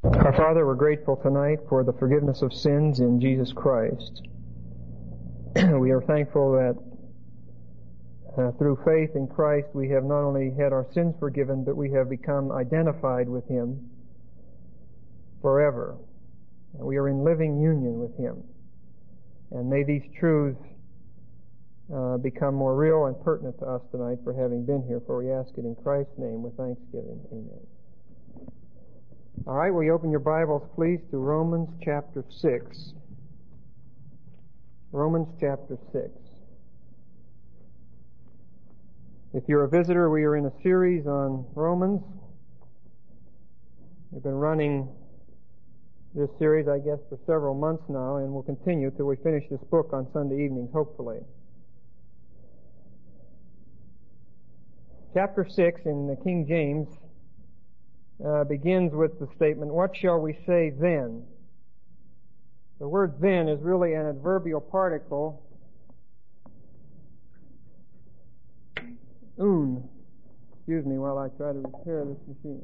Our Father, we're grateful tonight for the forgiveness of sins in Jesus Christ. We are thankful that through faith in Christ we have not only had our sins forgiven, but we have become identified with Him forever. And we are in living union with Him. And may these truths become more real and pertinent to us tonight for having been here, for we ask it in Christ's name with thanksgiving. Amen. All right, will you open your Bibles, please, to Romans chapter 6. Romans chapter 6. If you're a visitor, we are in a series on Romans. We've been running this series, I guess, for several months now, and we'll continue till we finish this book on Sunday evenings, hopefully. Chapter 6 in the King James begins with the statement, "What shall we say then?" The word "then" is really an adverbial particle, un. Excuse me while I try to repair this machine.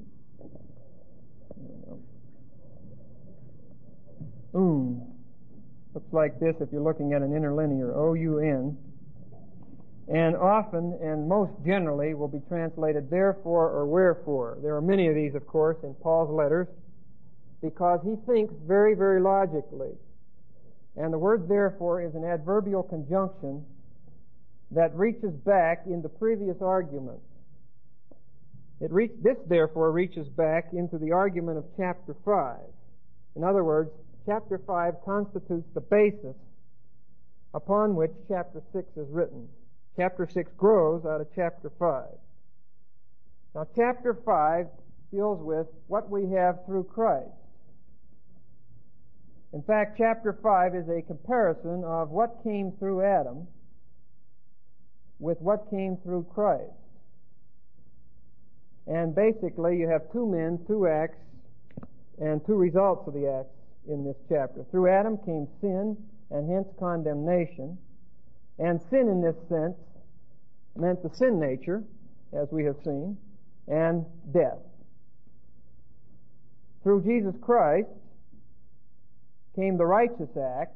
Un. Looks like this if you're looking at an interlinear, O-U-N. And often, and most generally, will be translated therefore or wherefore. There are many of these, of course, in Paul's letters, because he thinks very, very logically. And the word therefore is an adverbial conjunction that reaches back into previous arguments. This therefore reaches back into the argument of chapter 5. In other words, chapter 5 constitutes the basis upon which chapter 6 is written. Chapter 6 grows out of chapter 5. Now, chapter 5 deals with what we have through Christ. In fact, chapter 5 is a comparison of what came through Adam with what came through Christ. And basically, you have two men, two acts, and two results of the acts in this chapter. Through Adam came sin, and hence condemnation. And sin in this sense meant the sin nature, as we have seen, and death. Through Jesus Christ came the righteous act,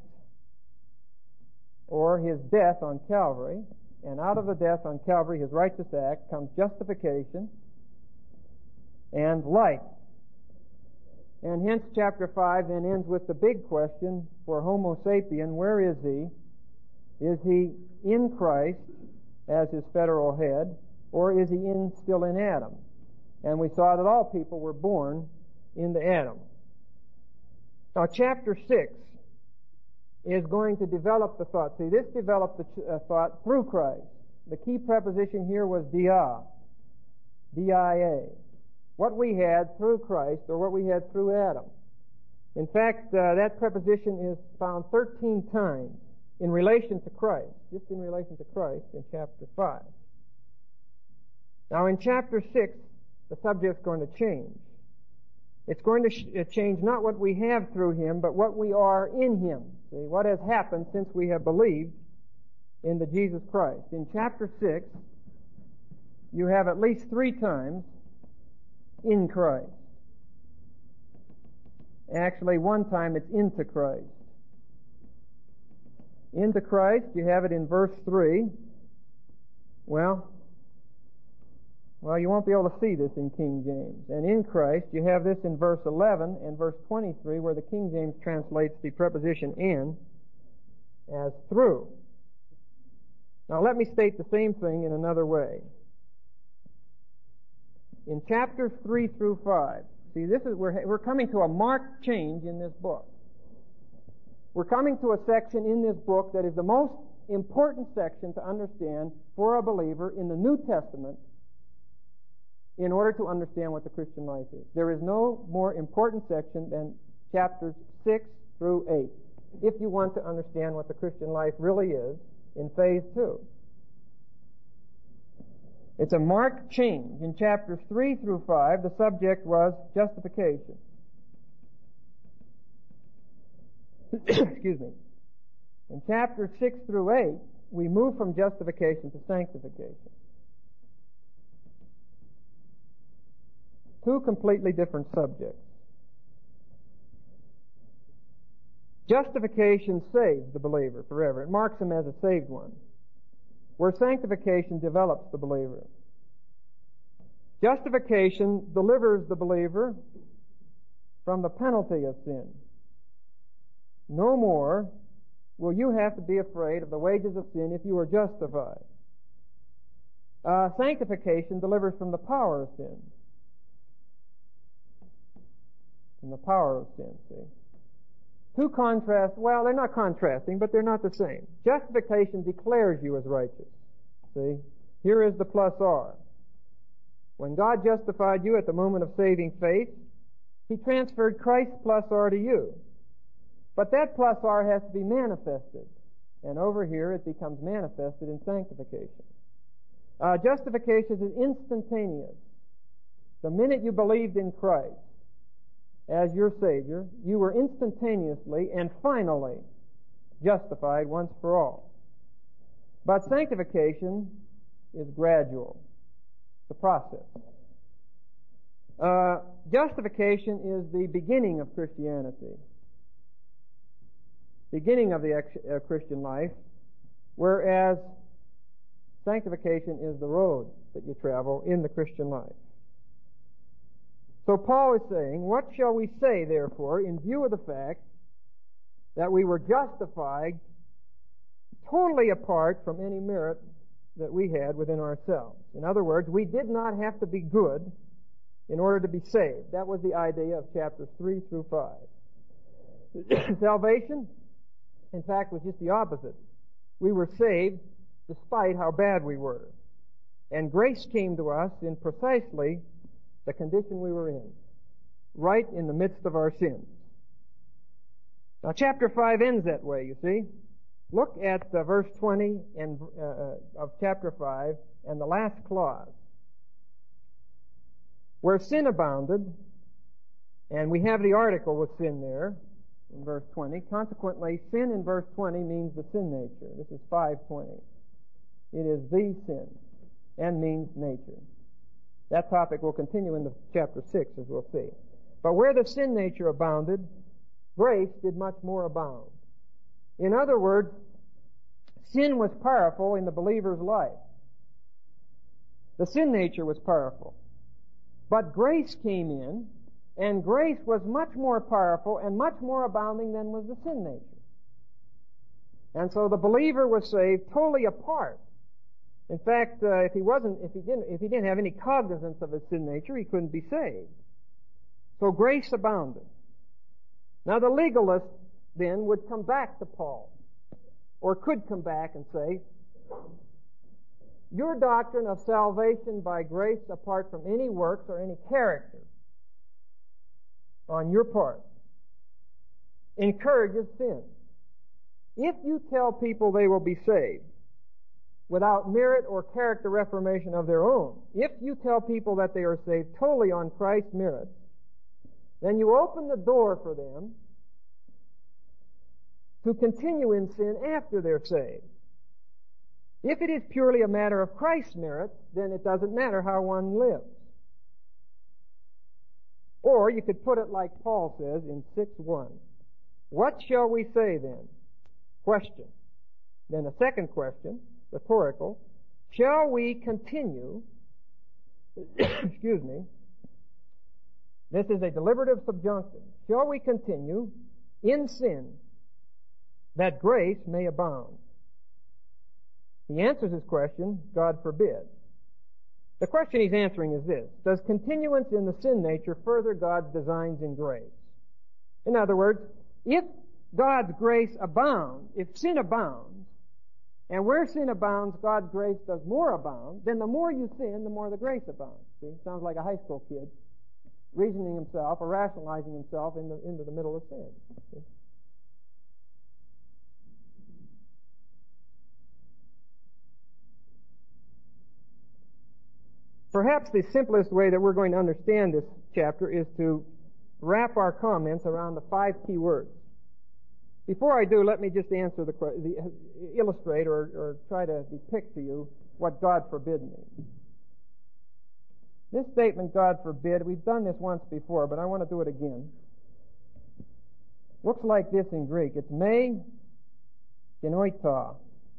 or His death on Calvary, and out of the death on Calvary, His righteous act, comes justification and life. And hence chapter 5 then ends with the big question for Homo sapien, where is he? Is he in Christ as his federal head, or is he still in Adam? And we saw that all people were born into Adam. Now, chapter 6 is going to develop the thought. See, this developed the thought through Christ. The key preposition here was dia, D-I-A. What we had through Christ, or what we had through Adam. In fact, that preposition is found 13 times in relation to Christ, just in relation to Christ in chapter 5. Now in chapter 6, the subject's going to change. It's going to change not what we have through Him, but what we are in Him. See, what has happened since we have believed in the Jesus Christ. In chapter 6, you have at least 3 times in Christ. Actually, one time it's into Christ. Into Christ, you have it in verse 3. Well, you won't be able to see this in King James. And in Christ, you have this in verse 11 and verse 23, where the King James translates the preposition in as through. Now let me state the same thing in another way. In chapters 3 through 5, see, we're coming to a marked change in this book. We're coming to a section in this book that is the most important section to understand for a believer in the New Testament in order to understand what the Christian life is. There is no more important section than chapters 6 through 8 if you want to understand what the Christian life really is in phase 2. It's a marked change. In chapters 3 through 5, the subject was justification. Excuse me. In chapters 6 through 8, we move from justification to sanctification. Two completely different subjects. Justification saves the believer forever. It marks him as a saved one. Where sanctification develops the believer. Justification delivers the believer from the penalty of sin. No more will you have to be afraid of the wages of sin if you are justified. Sanctification delivers from the power of sin. From the power of sin, see. Two contrasts, well, they're not contrasting, but they're not the same. Justification declares you as righteous. See? Here is the plus R. When God justified you at the moment of saving faith, He transferred Christ plus R to you. But that plus R has to be manifested. And over here it becomes manifested in sanctification. Justification is instantaneous. The minute you believed in Christ as your Savior, you were instantaneously and finally justified once for all. But sanctification is gradual. It's a process. Justification is the beginning of Christianity. Beginning of the Christian life, whereas sanctification is the road that you travel in the Christian life. So Paul is saying, what shall we say, therefore, in view of the fact that we were justified totally apart from any merit that we had within ourselves? In other words, we did not have to be good in order to be saved. That was the idea of chapters 3 through 5. Salvation, in fact, was just the opposite. We were saved despite how bad we were. And grace came to us in precisely the condition we were in, right in the midst of our sins. Now, chapter 5 ends that way, you see. Look at verse 20 of chapter 5 and the last clause. Where sin abounded, and we have the article with sin there in verse 20. Consequently, sin in verse 20 means the sin nature. This is 5:20. It is the sin and means nature. That topic will continue into chapter 6, as we'll see. But where the sin nature abounded, grace did much more abound. In other words, sin was powerful in the believer's life. The sin nature was powerful. But grace came in, and grace was much more powerful and much more abounding than was the sin nature. And so the believer was saved totally apart. In fact, if he didn't have any cognizance of his sin nature, he couldn't be saved. So grace abounded. Now the legalist then would come back to Paul, or could come back and say, your doctrine of salvation by grace apart from any works or any character on your part encourages sin. If you tell people they will be saved without merit or character reformation of their own, if you tell people that they are saved totally on Christ's merits, then you open the door for them to continue in sin after they're saved. If it is purely a matter of Christ's merits, then it doesn't matter how one lives. Or you could put it like Paul says in 6:1. What shall we say then? Question. Then a second question, rhetorical. Shall we continue, excuse me, this is a deliberative subjunctive. Shall we continue in sin that grace may abound? He answers his question, God forbid. The question he's answering is this: does continuance in the sin nature further God's designs in grace? In other words, if God's grace abounds, if sin abounds, and where sin abounds, God's grace does more abound, then the more you sin, the more the grace abounds. See, sounds like a high school kid reasoning himself or rationalizing himself into the middle of sin. See? Perhaps the simplest way that we're going to understand this chapter is to wrap our comments around the 5 key words. Before I do, let me just answer illustrate or try to depict to you what God forbid means. This statement, God forbid, we've done this once before, but I want to do it again. looks like this in Greek. It's me genoito.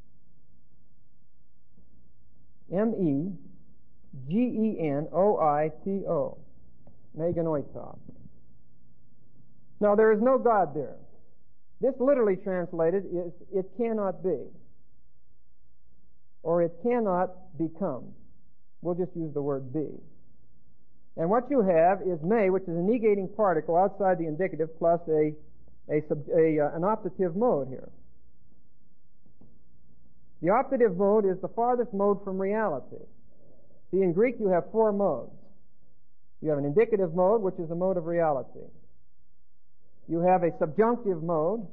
M-E-G-E-N-O-I-T-O. Me genoito. Now, there is no God there. This literally translated is, it cannot be. Or it cannot become. We'll just use the word be. And what you have is me, which is a negating particle outside the indicative, plus an optative mode here. The optative mode is the farthest mode from reality. See, in Greek you have four modes. You have an indicative mode, which is a mode of reality. You have a subjunctive mode,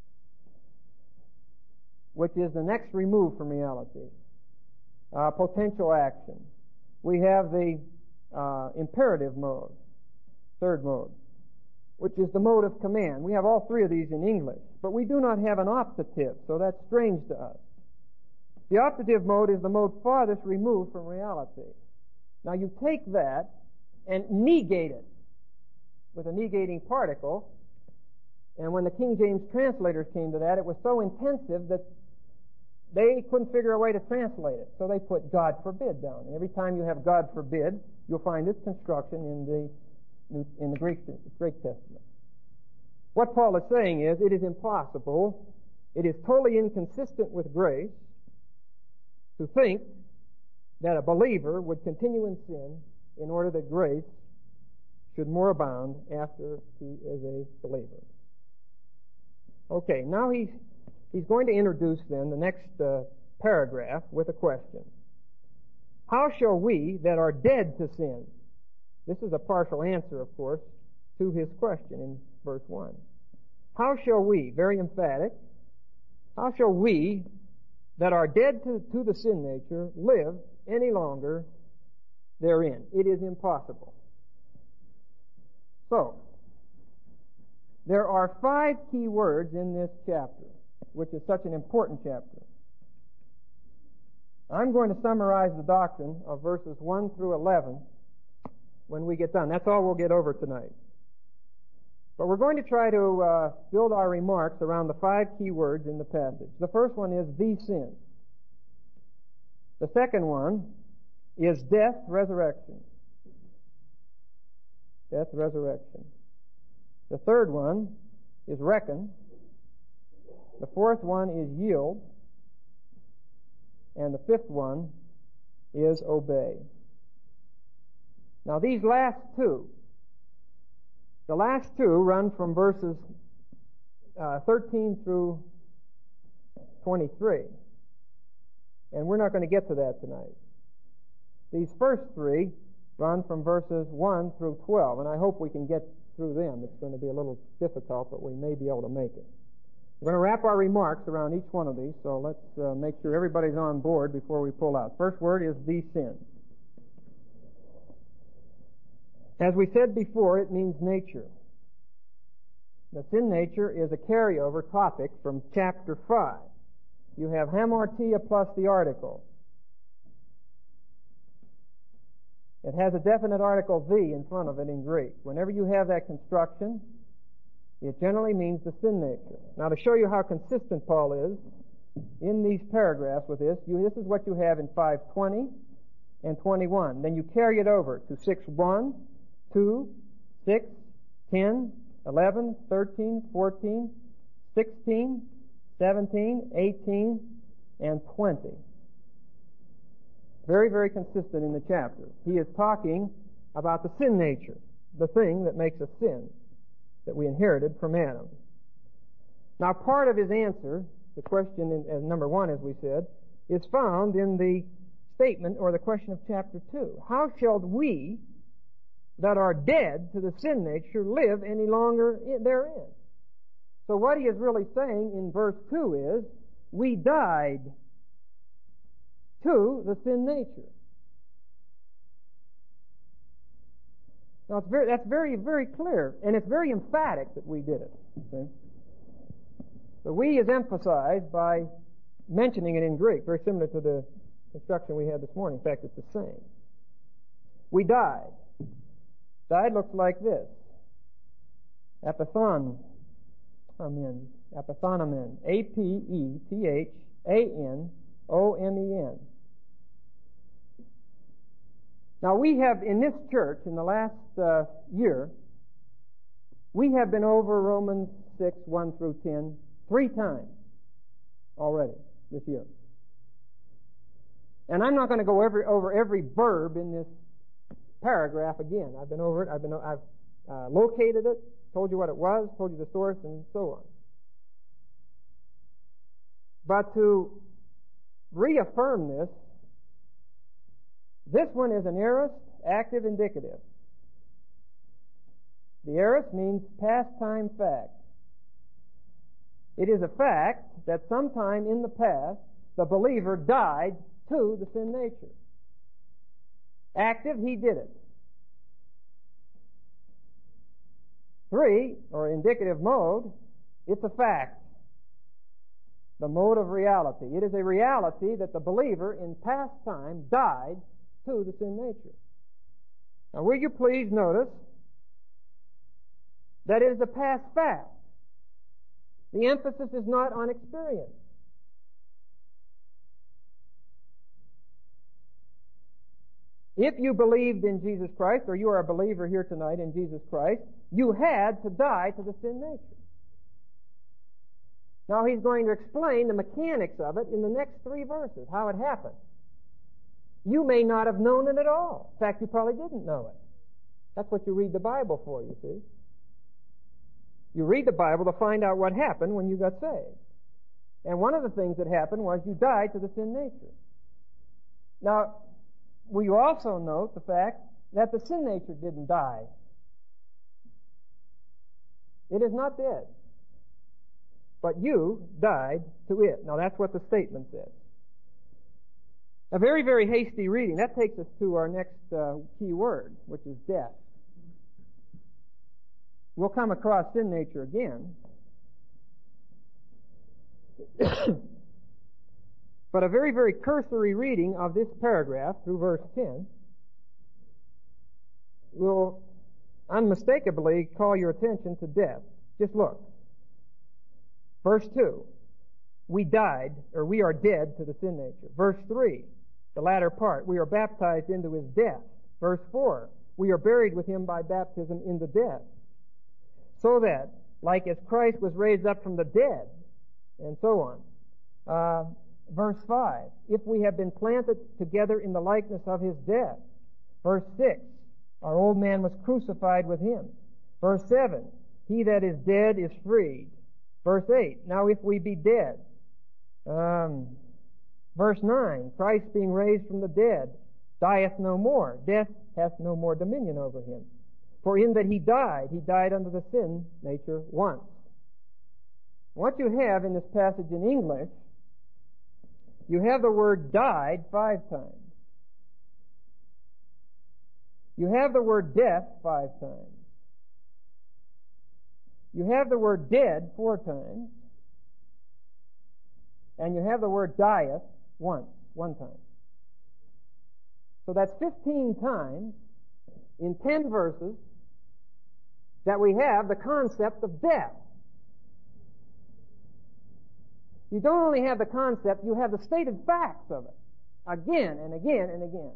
which is the next remove from reality. Potential action. We have the imperative mode, third mode, which is the mode of command. We have all three of these in English, but we do not have an optative, so that's strange to us. The optative mode is the mode farthest removed from reality. Now you take that and negate it with a negating particle, and when the King James translators came to that, it was so intensive that they couldn't figure a way to translate it. So they put God forbid down. And every time you have God forbid, you'll find this construction in the Greek Testament. What Paul is saying is, it is impossible, it is totally inconsistent with grace to think that a believer would continue in sin in order that grace should more abound after he is a believer. Okay, now he's going to introduce then the next paragraph with a question. How shall we that are dead to sin? This is a partial answer, of course, to his question in verse 1. How shall we, very emphatic, how shall we that are dead to the sin nature live any longer therein? It is impossible. So, there are 5 key words in this chapter, which is such an important chapter. I'm going to summarize the doctrine of verses 1 through 11 when we get done. That's all we'll get over tonight. But we're going to try to build our remarks around the 5 key words in the passage. The first one is the sin. The second one is death, resurrection. Death, resurrection. The third one is reckon. The fourth one is yield. And the fifth one is obey. Now these last two, the last two run from verses 13 through 23. And we're not going to get to that tonight. These first 3 run from verses 1 through 12, and I hope we can get through them. It's going to be a little difficult, but we may be able to make it. We're going to wrap our remarks around each one of these, so let's make sure everybody's on board before we pull out. First word is the sin. As we said before, it means nature. The sin nature is a carryover topic from chapter 5. You have hamartia plus the article. It has a definite article the in front of it in Greek. Whenever you have that construction, it generally means the sin nature. Now, to show you how consistent Paul is in these paragraphs with this, this is what you have in 5:20 and 21. Then you carry it over to 6:1, 2, 6, 10, 11, 13, 14, 16, 17, 18, and 20. Very, very consistent in the chapter. He is talking about the sin nature, the thing that makes us sin, that we inherited from Adam. Now, part of his answer, the question as number 1, as we said, is found in the statement or the question of chapter 2. How shall we that are dead to the sin nature live any longer therein? So what he is really saying in verse 2 is, we died to the sin nature. Now, that's very, very clear, and it's very emphatic that we did it. Okay? The we is emphasized by mentioning it in Greek, very similar to the construction we had this morning. In fact, it's the same. We died. Died looks like this. Epithon. Apethanomen. Apethanomen. Now we have, in this church, in the last year, we have been over Romans 6, 1 through 10, 3 times already this year. And I'm not going to go over every verb in this paragraph again. I've been over it. I've located it, told you what it was, told you the source, and so on. But to reaffirm this one is an aorist, active indicative. The aorist means past time fact. It is a fact that sometime in the past the believer died to the sin nature. Active, he did it. 3, or indicative mode, it's a fact. The mode of reality. It is a reality that the believer in past time died to the sin nature. Now will you please notice that it is a past fact. The emphasis is not on experience. If you believed in Jesus Christ, or you are a believer here tonight in Jesus Christ, you had to die to the sin nature. Now he's going to explain the mechanics of it in the next 3 verses, how it happened. You may not have known it at all. In fact, you probably didn't know it. That's what you read the Bible for, you see. You read the Bible to find out what happened when you got saved. And one of the things that happened was you died to the sin nature. Now, will you also note the fact that the sin nature didn't die? It is not dead. But you died to it. Now that's what the statement says. A very, very hasty reading. That takes us to our next key word, which is death. We'll come across sin nature again. But a very, very cursory reading of this paragraph through verse 10 will unmistakably call your attention to death. Just look. Verse 2, we died, or we are dead to the sin nature. Verse 3, the latter part, we are baptized into his death. Verse 4, we are buried with him by baptism into death. So that, like as Christ was raised up from the dead, and so on. Verse 5, if we have been planted together in the likeness of his death. Verse 6, our old man was crucified with him. Verse 7, he that is dead is freed. Verse 8, now if we be dead. Verse 9, Christ being raised from the dead, dieth no more. Death hath no more dominion over him. For in that he died under the sin nature once. What you have in this passage in English, you have the word died 5 times. You have the word death 5 times. You have the word dead 4 times. And you have the word dieth one time. So that's 15 times in 10 verses that we have the concept of death. You don't only have the concept, you have the stated facts of it. Again and again and again.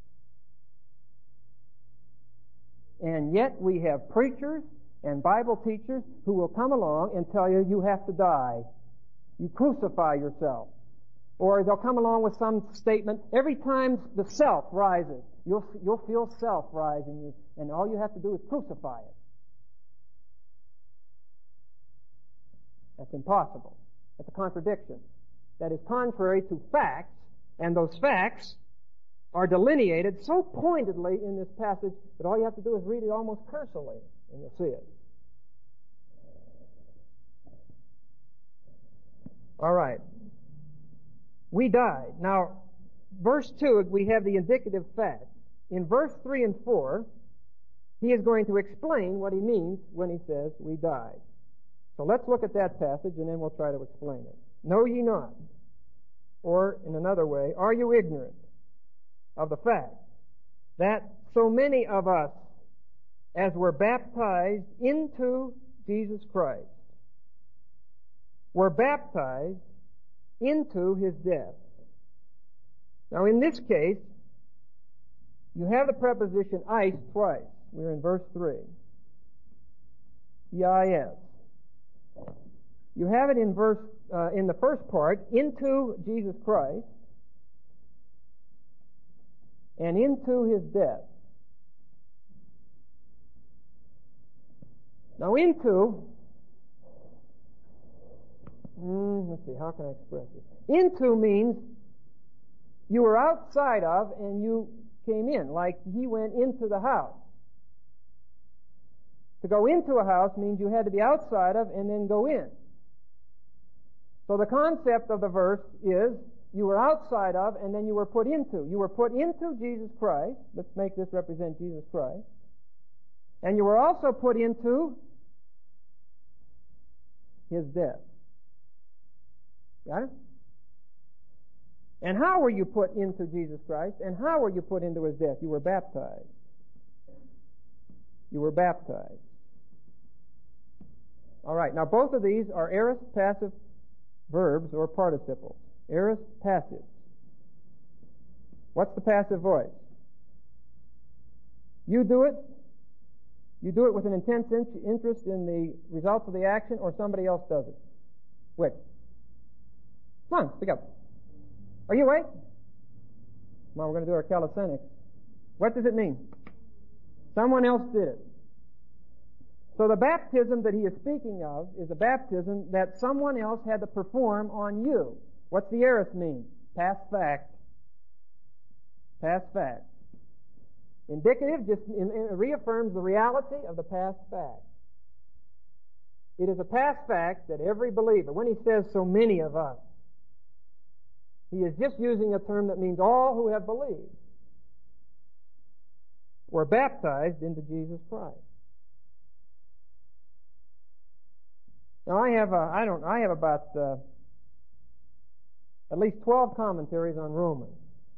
And yet we have preachers and Bible teachers who will come along and tell you, you have to die. You crucify yourself. Or they'll come along with some statement, every time the self rises, you'll feel self rise in you, and all you have to do is crucify it. That's impossible. That's a contradiction. That is contrary to facts, and those facts are delineated so pointedly in this passage that all you have to do is read it almost cursorily, and you'll see it. All right. We died. Now, verse 2, we have the indicative fact. In verse 3 and 4, he is going to explain what he means when he says we died. So let's look at that passage and then we'll try to explain it. Know ye not, or in another way, are you ignorant of the fact that so many of us as were baptized into Jesus Christ were baptized into his death. Now in this case, you have the preposition eis twice. We're in verse 3. E-I-S. You have it in the first part, into Jesus Christ, and into his death. Now into, let's see, how can I express this? Into means you were outside of and you came in, like he went into the house. To go into a house means you had to be outside of and then go in. So the concept of the verse is you were outside of and then you were put into. You were put into Jesus Christ. Let's make this represent Jesus Christ. And you were also put into his death. Got it? And how were you put into Jesus Christ? And how were you put into his death? You were baptized. You were baptized. All right. Now both of these are aorist passive verbs or participles. Aorist passive. What's the passive voice? You do it. You do it with an intense interest in the results of the action, or somebody else does it. Which? Come on, speak up. Are you awake? Come on, we're going to do our calisthenics. What does it mean? Someone else did it. So the baptism that he is speaking of is a baptism that someone else had to perform on you. What's the aorist mean? Past fact. Past fact. Indicative just reaffirms the reality of the past fact. It is a past fact that every believer, when he says so many of us, he is just using a term that means all who have believed were baptized into Jesus Christ. Now I have about at least 12 commentaries on Romans.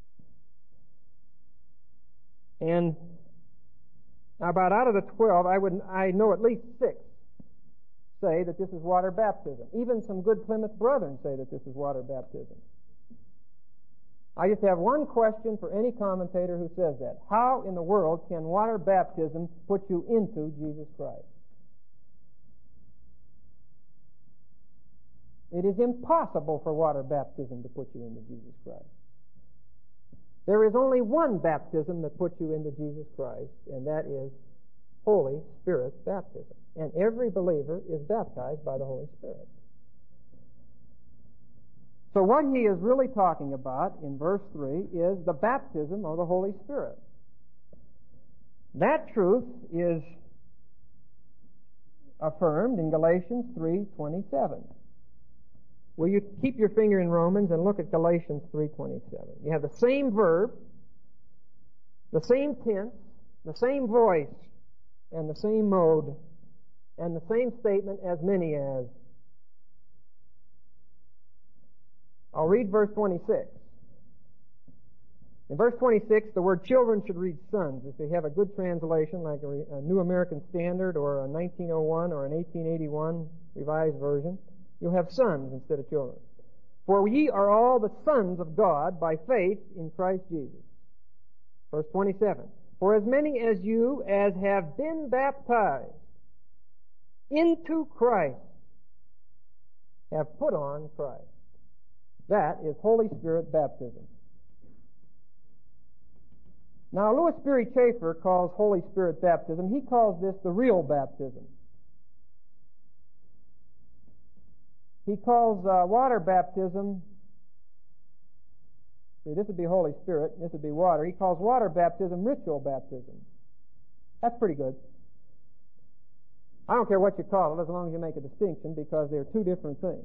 And about out of the 12, I know at least 6 say that this is water baptism. Even some good Plymouth brethren say that this is water baptism. I just have one question for any commentator who says that. How in the world can water baptism put you into Jesus Christ? It is impossible for water baptism to put you into Jesus Christ. There is only one baptism that puts you into Jesus Christ, and that is Holy Spirit baptism. And every believer is baptized by the Holy Spirit. So what he is really talking about in verse 3 is the baptism of the Holy Spirit. That truth is affirmed in Galatians 3:27. Will you keep your finger in Romans and look at Galatians 3:27? You have the same verb, the same tense, the same voice, and the same mode, and the same statement, as many as. I'll read verse 26. In verse 26, the word children should read sons. If you have a good translation, like a New American Standard or a 1901 or an 1881 Revised Version, you'll have sons instead of children. For ye are all the sons of God by faith in Christ Jesus. Verse 27. For as many as you as have been baptized into Christ have put on Christ. That is Holy Spirit baptism. Now, Louis Sperry Chafer calls Holy Spirit baptism, he calls this the real baptism. He calls water baptism, see, this would be Holy Spirit, this would be water. He calls water baptism ritual baptism. That's pretty good. I don't care what you call it as long as you make a distinction, because they're two different things.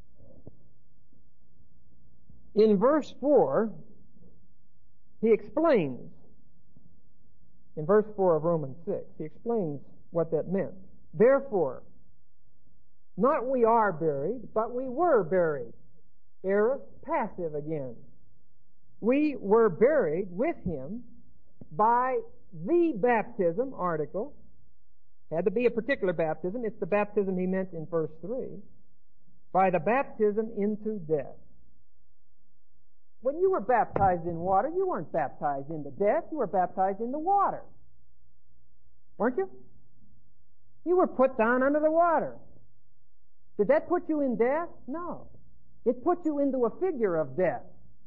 In verse 4, he explains, in verse 4 of Romans 6, he explains what that meant. Therefore, not we are buried, but we were buried. Aorist, passive again. We were buried with him by the baptism, article. Had to be a particular baptism. It's the baptism he meant in verse 3. by the baptism into death. When you were baptized in water, you weren't baptized into death. You were baptized into water. Weren't you? You were put down under the water. Did that put you in death? No. It put you into a figure of death.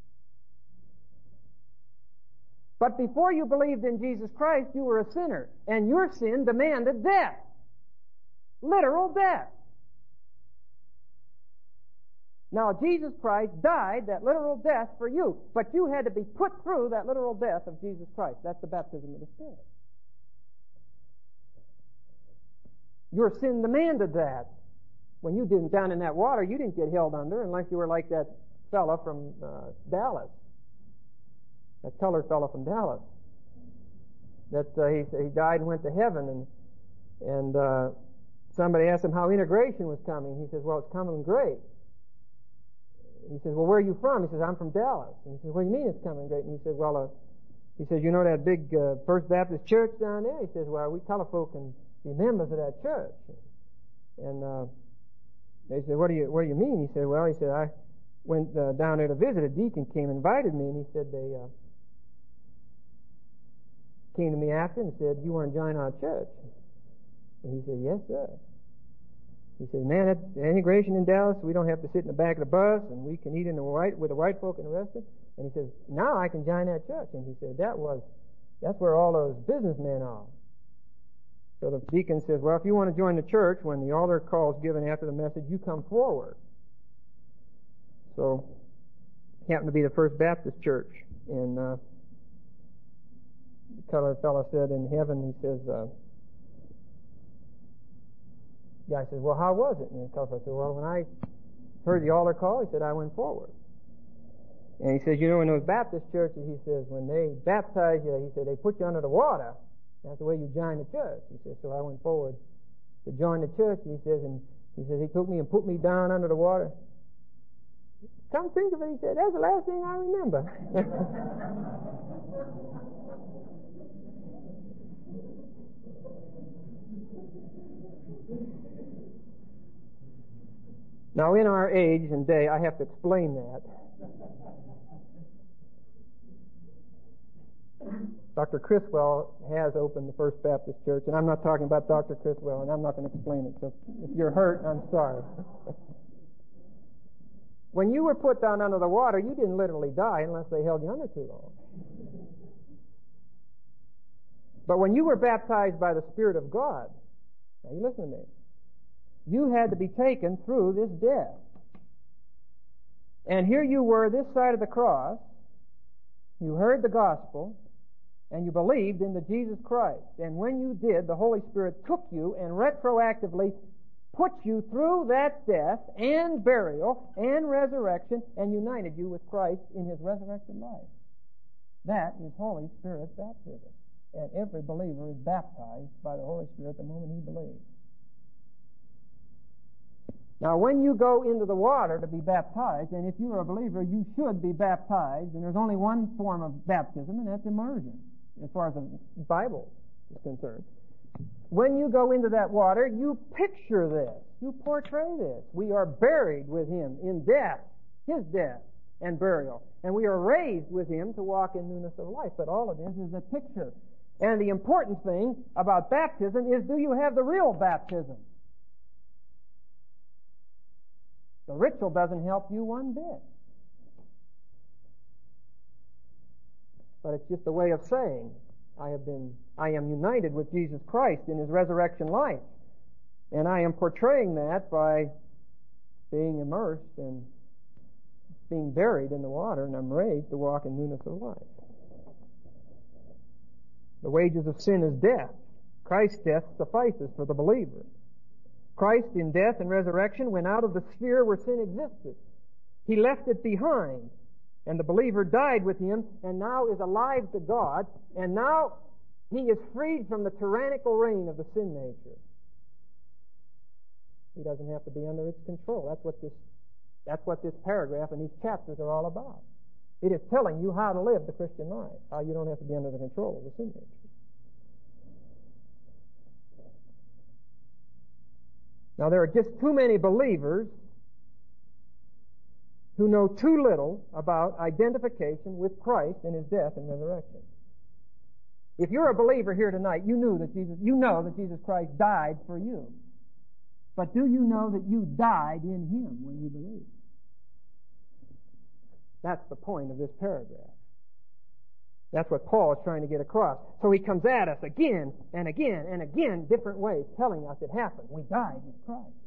But before you believed in Jesus Christ, you were a sinner, and your sin demanded death. Literal death. Now, Jesus Christ died that literal death for you, but you had to be put through that literal death of Jesus Christ. That's the baptism of the Spirit. Your sin demanded that. When you didn't down in that water, you didn't get held under unless you were like that fella from Dallas. That colored fellow from Dallas. That he died and went to heaven, and somebody asked him how integration was coming. He says, well, it's coming great. He says, well, where are you from? He says, I'm from Dallas. And he says, what do you mean it's coming great? And he says, well, you know that big First Baptist church down there? He says, well, we color folk can be members of that church. And they said, what do you mean? He said, well, I went down there to visit. A deacon came and invited me, and he said they came to me after and said, you want to join our church? And he said, yes, sir. He said, man, that integration in Dallas, we don't have to sit in the back of the bus, and we can eat with the white folk and the rest of it. And he says, now I can join that church. And he said, that's where all those businessmen are. So the deacon says, well, if you want to join the church, when the altar call is given after the message, you come forward. So, it happened to be the First Baptist Church. And the colored fellow said in heaven, he says, the guy says, well, how was it? And the colored fellow said, well, when I heard the altar call, he said, I went forward. And he says, you know, in those Baptist churches, he says, when they baptize you, he said, they put you under the water. That's the way you join the church. He says, so I went forward to join the church. He says, he took me and put me down under the water. Come think of it, he said, that's the last thing I remember. Now, in our age and day, I have to explain that. Dr. Criswell has opened the First Baptist Church, and I'm not talking about Dr. Criswell, and I'm not going to explain it, so if you're hurt, I'm sorry. When you were put down under the water, you didn't literally die unless they held you under too long. But when you were baptized by the Spirit of God, now you listen to me, you had to be taken through this death. And here you were, this side of the cross, you heard the gospel, and you believed in the Jesus Christ. And when you did, the Holy Spirit took you and retroactively put you through that death and burial and resurrection and united you with Christ in His resurrected life. That is Holy Spirit baptism. And every believer is baptized by the Holy Spirit the moment he believes. Now, when you go into the water to be baptized, and if you're a believer, you should be baptized, and there's only one form of baptism, and that's immersion, as far as the Bible is concerned. When you go into that water, you picture this. You portray this. We are buried with Him in death, His death and burial. And we are raised with Him to walk in newness of life. But all of this is a picture. And the important thing about baptism is, do you have the real baptism? The ritual doesn't help you one bit. But it's just a way of saying, I am united with Jesus Christ in His resurrection life. And I am portraying that by being immersed and being buried in the water, and I'm raised to walk in newness of life. The wages of sin is death. Christ's death suffices for the believer. Christ in death and resurrection went out of the sphere where sin existed. He left it behind. And the believer died with Him and now is alive to God. And now he is freed from the tyrannical reign of the sin nature. He doesn't have to be under its control. That's what this paragraph and these chapters are all about. It is telling you how to live the Christian life, how you don't have to be under the control of the sin nature. Now, there are just too many believers who know too little about identification with Christ in His death and resurrection. If you're a believer here tonight, you know that Jesus Christ died for you. But do you know that you died in Him when you believe? That's the point of this paragraph. That's what Paul is trying to get across. So he comes at us again and again and again, different ways, telling us it happened. We died with Christ.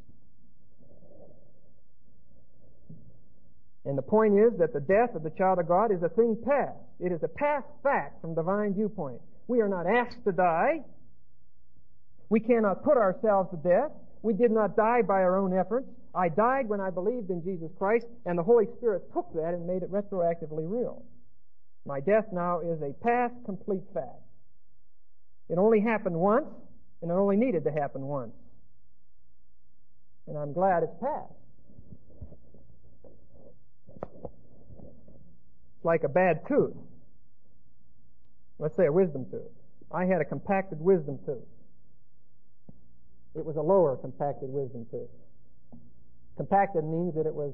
And the point is that the death of the child of God is a thing past. It is a past fact from divine viewpoint. We are not asked to die. We cannot put ourselves to death. We did not die by our own efforts. I died when I believed in Jesus Christ, and the Holy Spirit took that and made it retroactively real. My death now is a past, complete fact. It only happened once, and it only needed to happen once. And I'm glad it's past. It's like a bad tooth. Let's say a wisdom tooth. I had a compacted wisdom tooth. It was a lower compacted wisdom tooth. Compacted means that it was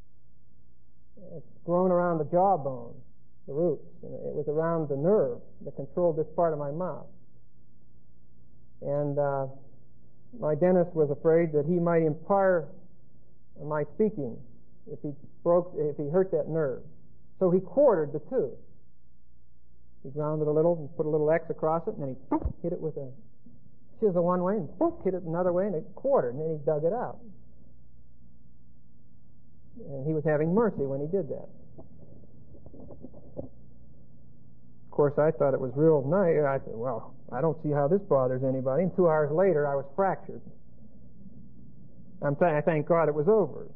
grown around the jawbone, the roots. It was around the nerve that controlled this part of my mouth. And my dentist was afraid that he might impair my speaking if he hurt that nerve. So he quartered the tooth. He ground it a little and put a little X across it, and then he hit it with a chisel one way and hit it another way, and it quartered, and then he dug it out. And he was having mercy when he did that. Of course, I thought it was real nice. I said, well, I don't see how this bothers anybody. And 2 hours later, I was fractured. I thank God it was over.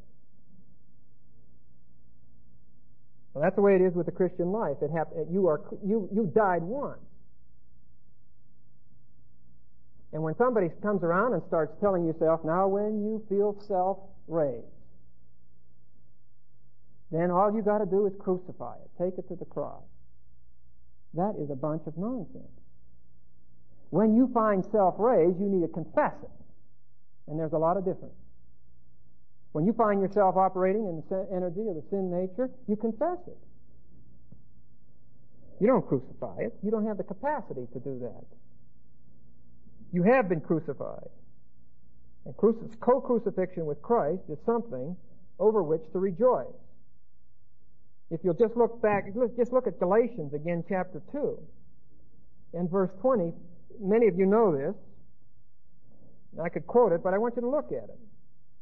Well, that's the way it is with the Christian life. You died once. And when somebody comes around and starts telling yourself, now when you feel self-raised, then all you got to do is crucify it. Take it to the cross. That is a bunch of nonsense. When you find self-raised, you need to confess it. And there's a lot of difference. When you find yourself operating in the energy of the sin nature, you confess it. You don't crucify it. You don't have the capacity to do that. You have been crucified. And co-crucifixion with Christ is something over which to rejoice. If you'll just look back, just look at Galatians again, chapter 2, and verse 20. Many of you know this. I could quote it, but I want you to look at it.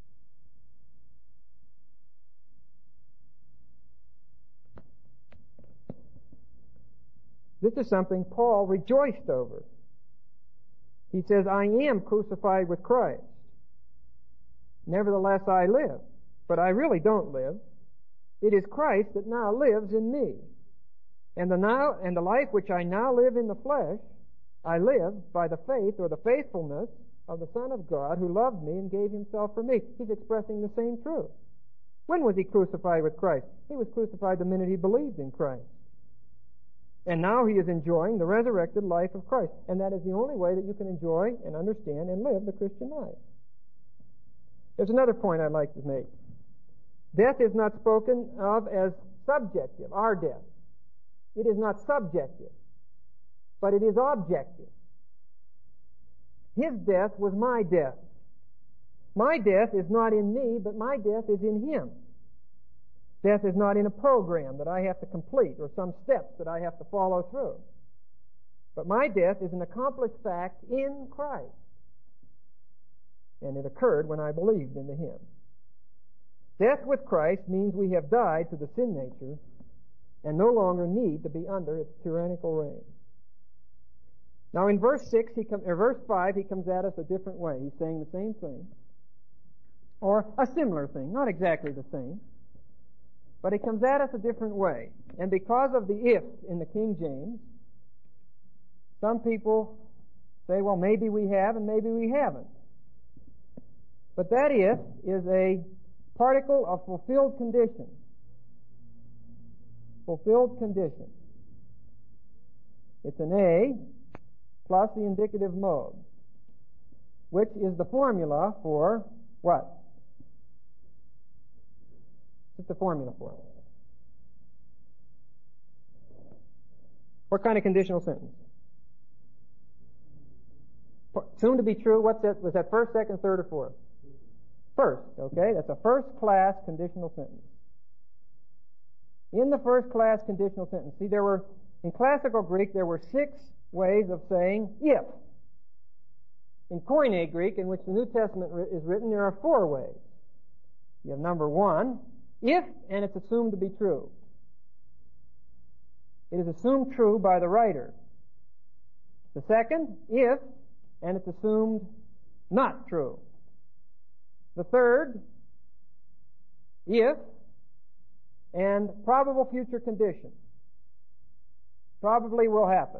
This is something Paul rejoiced over. He says, I am crucified with Christ. Nevertheless I live, but I really don't live. It is Christ that now lives in me. And the life which I now live in the flesh, I live by the faith or the faithfulness of the Son of God who loved me and gave Himself for me. He's expressing the same truth. When was He crucified with Christ? He was crucified the minute He believed in Christ. And now he is enjoying the resurrected life of Christ. And that is the only way that you can enjoy and understand and live the Christian life. There's another point I'd like to make. Death is not spoken of as subjective, our death. It is not subjective, but it is objective. His death was my death. My death is not in me, but my death is in Him. Death is not in a program that I have to complete or some steps that I have to follow through. But my death is an accomplished fact in Christ. And it occurred when I believed into Him. Death with Christ means we have died to the sin nature and no longer need to be under its tyrannical reign. Now in verse 5, he comes at us a different way. He's saying the same thing, or a similar thing, not exactly the same. But he comes at us a different way. And because of the if in the King James, some people say, well, maybe we have and maybe we haven't. But that if is a particle of fulfilled condition. Fulfilled condition. It's an A plus the indicative mode, which is the formula for what? Just the formula for it. What kind of conditional sentence? Assumed to be true. What's that? Was that first, second, third, or fourth? First. Okay, that's a first-class conditional sentence. In the first-class conditional sentence, see, in classical Greek, there were 6 ways of saying if. In Koine Greek, in which the New Testament is written, there are 4 ways. You have number 1, if, and it's assumed to be true. It is assumed true by the writer. The second, if, and it's assumed not true. The third, if, and probable future condition. Probably will happen.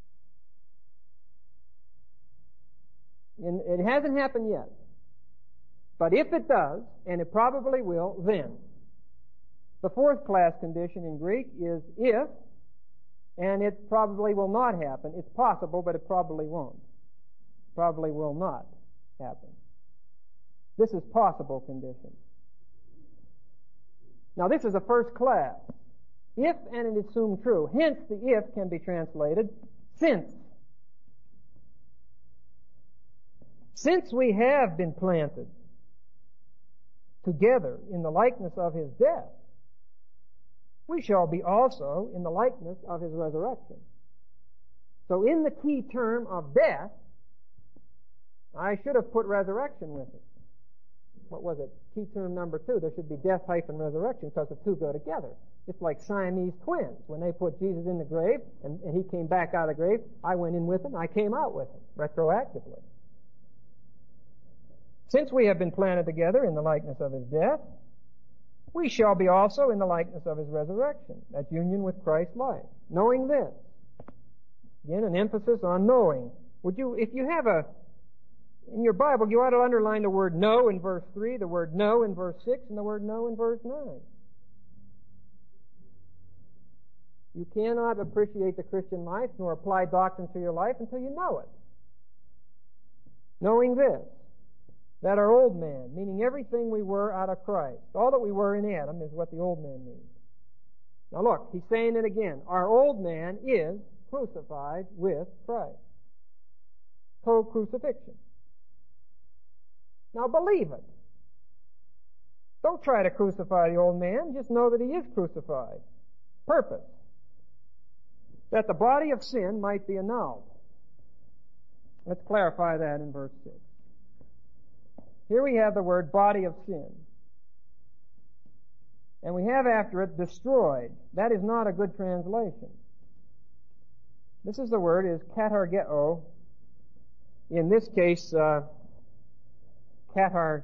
And it hasn't happened yet. But if it does, and it probably will, then. The fourth class condition in Greek is if, and it probably will not happen. It's possible, but it probably won't. Probably will not happen. This is possible condition. Now this is a first class. If and it is assumed true. Hence the if can be translated since. Since we have been planted together in the likeness of his death, we shall be also in the likeness of his resurrection. So in the key term of death, I should have put resurrection with it. What was it? Key term number 2. There should be death hyphen resurrection because the two go together. It's like Siamese twins. When they put Jesus in the grave and he came back out of the grave, I went in with him, I came out with him, retroactively. Since we have been planted together in the likeness of his death, we shall be also in the likeness of his resurrection. That's union with Christ's life. Knowing this. Again, an emphasis on knowing. If you have in your Bible, you ought to underline the word know in verse 3, the word know in verse 6, and the word know in verse 9. You cannot appreciate the Christian life nor apply doctrine to your life until you know it. Knowing this, that our old man, meaning everything we were out of Christ, all that we were in Adam is what the old man means. Now look, he's saying it again. Our old man is crucified with Christ. Co-crucifixion. Now believe it. Don't try to crucify the old man. Just know that he is crucified. Purpose. That the body of sin might be annulled. Let's clarify that in verse 6. Here we have the word body of sin. And we have after it destroyed. That is not a good translation. This is the word is katargeo. In this case, katargethe.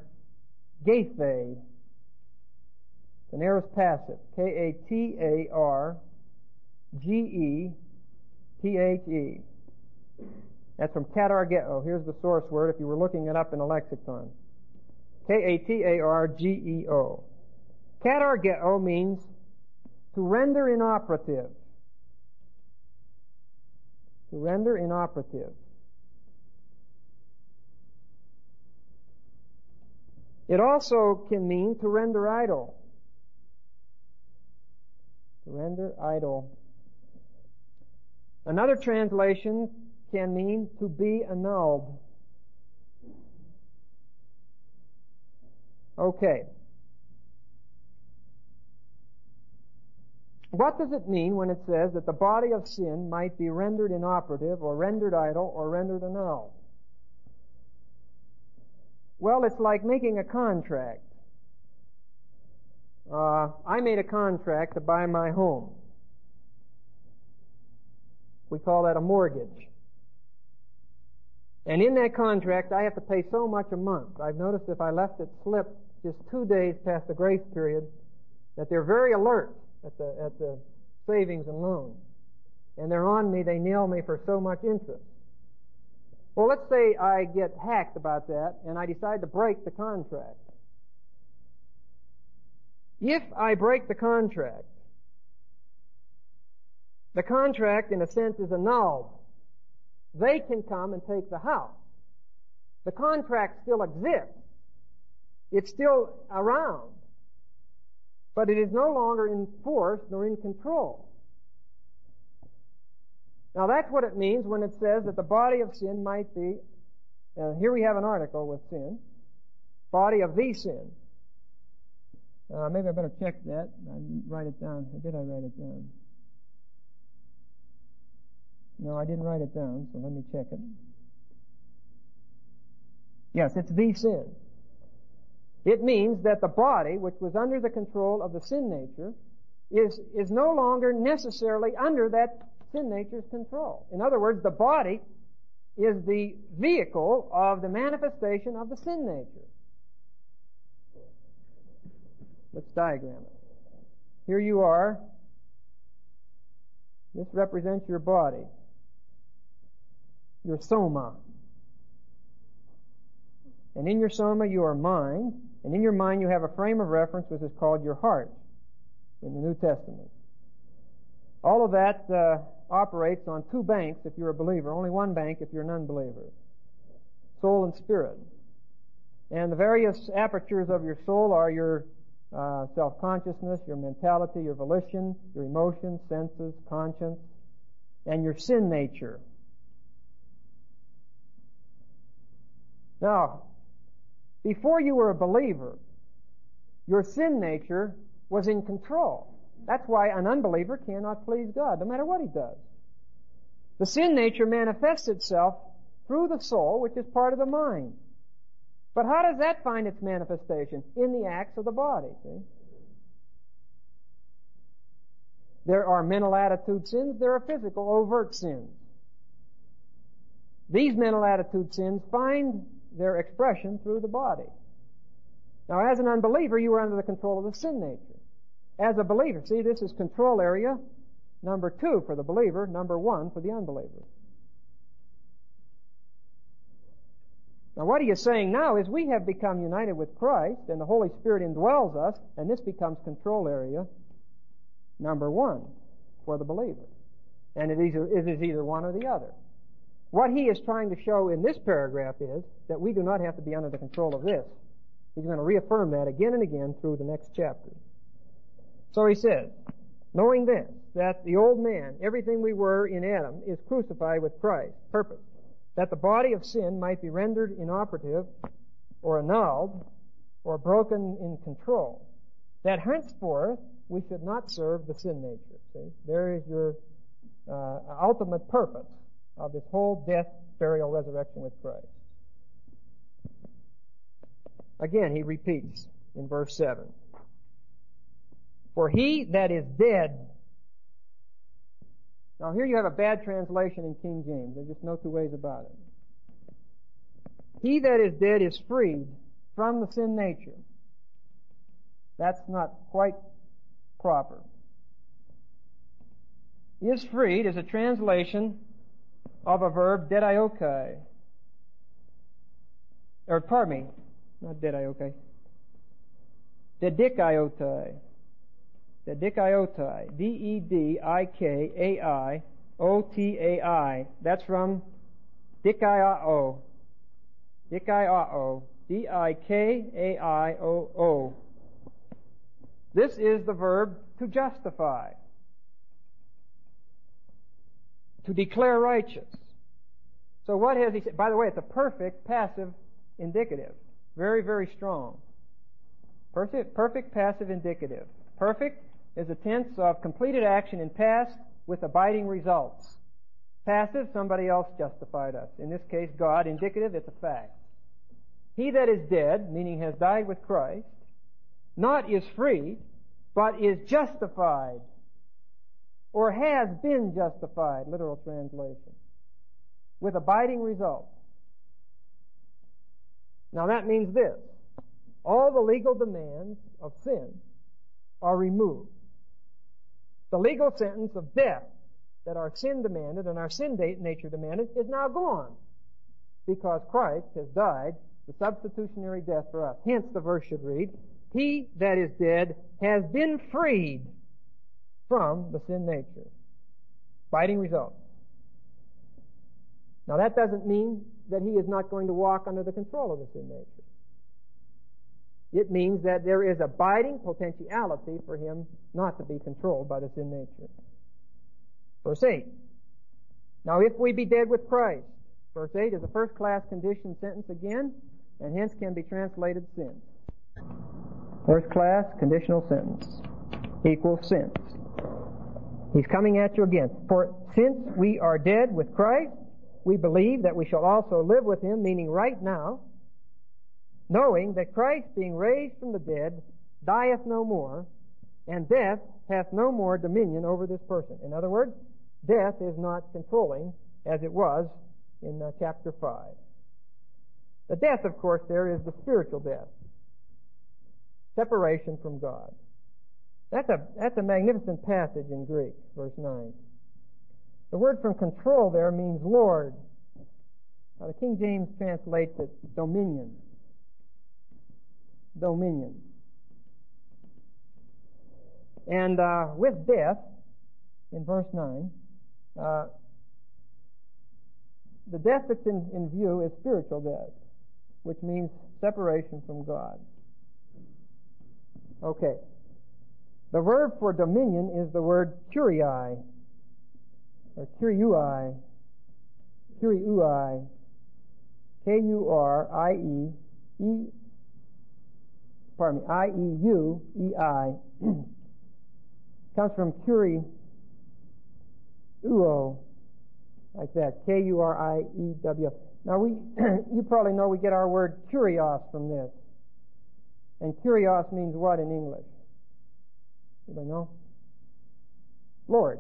An aorist passive. Katargethe. That's from katargeo. Here's the source word if you were looking it up in a lexicon. Katargeo. Katargeo means to render inoperative. To render inoperative. It also can mean to render idle. To render idle. Another translation can mean to be annulled. Okay. What does it mean when it says that the body of sin might be rendered inoperative or rendered idle or rendered annulled? Well, it's like making a contract. I made a contract to buy my home. We call that a mortgage. And in that contract, I have to pay so much a month. I've noticed if I left it slip just 2 days past the grace period, that they're very alert at the savings and loans. And they're on me, they nail me for so much interest. Well, let's say I get hacked about that, and I decide to break the contract. If I break the contract, in a sense, is annulled. They can come and take the house. The contract still exists. It's still around. but it is no longer in force nor in control. Now that's what it means when it says that the body of sin might be, here we have an article with sin, body of the sin. Maybe I better check that. I didn't write it down. Or did I write it down? No, I didn't write it down, so let me check it. Yes, it's the sin. It means that the body, which was under the control of the sin nature, is no longer necessarily under that sin nature's control. In other words, the body is the vehicle of the manifestation of the sin nature. Let's diagram it. Here you are. This represents your body, your soma. And in your soma you are mind, and in your mind you have a frame of reference which is called your heart in the New Testament. All of that operates on two banks if you're a believer, only one bank if you're an unbeliever. Soul and spirit. And the various apertures of your soul are your self-consciousness, your mentality, your volition, your emotions, senses, conscience, and your sin nature. Now, before you were a believer, your sin nature was in control. That's why an unbeliever cannot please God, no matter what he does. The sin nature manifests itself through the soul, which is part of the mind. But how does that find its manifestation? In the acts of the body, see? There are mental attitude sins, there are physical overt sins. These mental attitude sins find their expression through the body. Now, as an unbeliever, you are under the control of the sin nature. As a believer, see, this is control area number 2 for the believer, number 1 for the unbeliever. Now, what he is saying now is we have become united with Christ, and the Holy Spirit indwells us, and this becomes control area number 1 for the believer. And it is either one or the other. What he is trying to show in this paragraph is that we do not have to be under the control of this. He's going to reaffirm that again and again through the next chapter. So he says, knowing this, that the old man, everything we were in Adam, is crucified with Christ, purpose, that the body of sin might be rendered inoperative or annulled or broken in control, that henceforth we should not serve the sin nature. See, there is your ultimate purpose of this whole death, burial, resurrection with Christ. Again, he repeats in verse 7. For he that is dead. Now here you have a bad translation in King James. There's just no two ways about it. He that is dead is freed from the sin nature. That's not quite proper. Is freed is a translation of a verb, dediokai. Or, pardon me, not dediokai. Dedikaiotai. Dedikaiotai. D-E-D-I-K-A-I-O-T-A-I. That's from dikaiao. Dikaiao. D-I-K-A-I-O-O. This is the verb to justify. To declare righteous. So what has he said? By the way, it's a perfect passive indicative. Very, very strong. Perfect passive indicative. Perfect is a tense of completed action in past with abiding results. Passive, somebody else justified us. In this case, God. Indicative, it's a fact. He that is dead, meaning has died with Christ, not is freed, but is justified, or has been justified, literal translation, with abiding results. Now that means this. All the legal demands of sin are removed. The legal sentence of death that our sin demanded and our sin nature demanded is now gone because Christ has died the substitutionary death for us. Hence the verse should read, he that is dead has been freed from the sin nature. Abiding results. Now that doesn't mean that he is not going to walk under the control of the sin nature. It means that there is abiding potentiality for him not to be controlled by the sin nature. Verse 8. Now if we be dead with Christ, verse 8 is a first-class condition sentence again, and hence can be translated sin. First-class conditional sentence equals since. He's coming at you again. For since we are dead with Christ, we believe that we shall also live with him, meaning right now, knowing that Christ, being raised from the dead, dieth no more, and death hath no more dominion over this person. In other words, death is not controlling as it was in chapter 5. The death, of course, there is the spiritual death. Separation from God. That's a magnificent passage in Greek, verse 9. The word from control there means Lord. Now, the King James translates it dominion. Dominion. And with death, in verse 9, the death that's in view is spiritual death, which means separation from God. Okay. The verb for dominion is the word kuriai, or kuriui, kuriui, I-E-U-E-I, comes from kuriuo, like that, K-U-R-I-E-W. Now you probably know we get our word kurios from this. And kurios means what in English? Anybody know? Lord.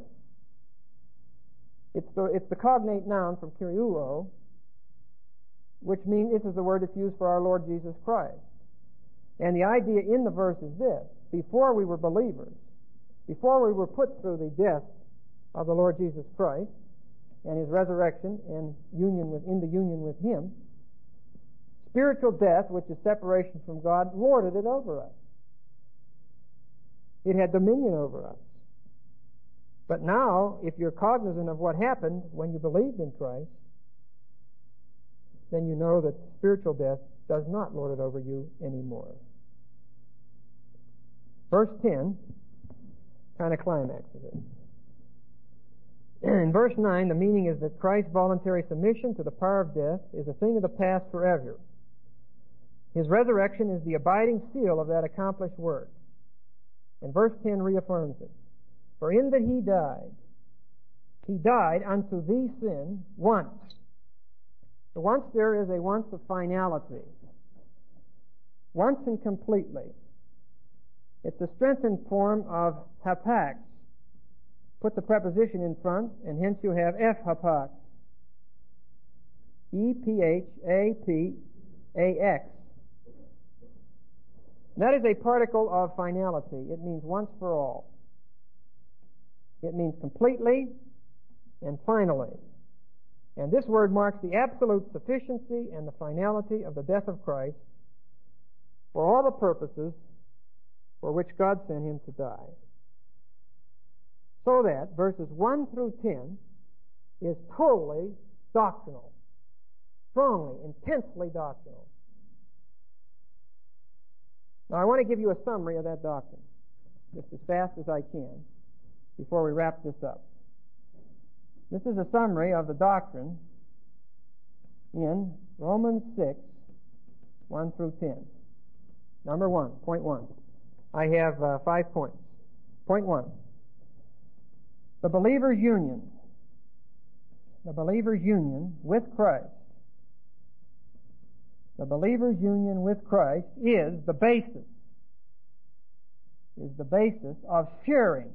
It's the cognate noun from kuriuo, which means this is the word that's used for our Lord Jesus Christ. And the idea in the verse is this: before we were believers, before we were put through the death of the Lord Jesus Christ and his resurrection and into union with him, spiritual death, which is separation from God, lorded it over us. It had dominion over us. But now, if you're cognizant of what happened when you believed in Christ, then you know that spiritual death does not lord it over you anymore. Verse 10 kind of climaxes it. In verse 9, the meaning is that Christ's voluntary submission to the power of death is a thing of the past forever. His resurrection is the abiding seal of that accomplished work. And verse 10 reaffirms it. For in that he died unto the sin once. The once there is a once of finality. Once and completely. It's a strengthened form of hapax. Put the preposition in front, and hence you have F hapax. E-P-H-A-P-A-X. That is a particle of finality. It means once for all. It means completely and finally. And this word marks the absolute sufficiency and the finality of the death of Christ for all the purposes for which God sent him to die. So that verses 1 through 10 is totally doctrinal. Strongly, intensely doctrinal. Now I want to give you a summary of that doctrine, just as fast as I can, before we wrap this up. This is a summary of the doctrine in Romans 6, 1 through 10. Number 1, point 1. I have 5 points. Point 1. The believer's union. The believer's union with Christ. The believer's union with Christ is the basis of sharing